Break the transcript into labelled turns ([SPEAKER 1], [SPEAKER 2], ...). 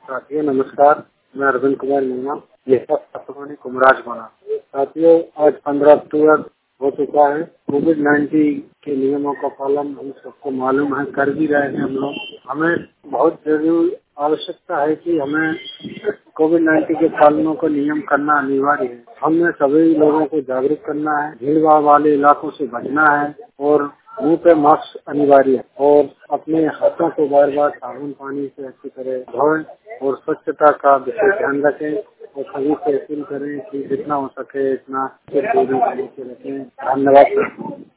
[SPEAKER 1] साथियों नमस्कार, मैं अरविंद कुमार मीणा, यह आकाशवाणी कुमराज बना। साथियों, आज 15 अक्टूबर हो चुका है। कोविड-19 के नियमों का पालन हम सबको मालूम है, कर भी रहे हैं हम लोग। हमें बहुत जरूरी आवश्यकता है कि हमें कोविड-19 के पालनों को नियम करना अनिवार्य है। हमें सभी लोगों को जागरूक करना है, भीड़ भाड़ वाले इलाकों से बचना है और मुंह पे मास्क अनिवार्य है और अपने हाथों को बार बार साबुन पानी से अच्छी तरह धोएं और स्वच्छता का विशेष ध्यान रखें और सभी से अपील करें कि जितना हो सके इतना दूरी बना के रखें। धन्यवाद।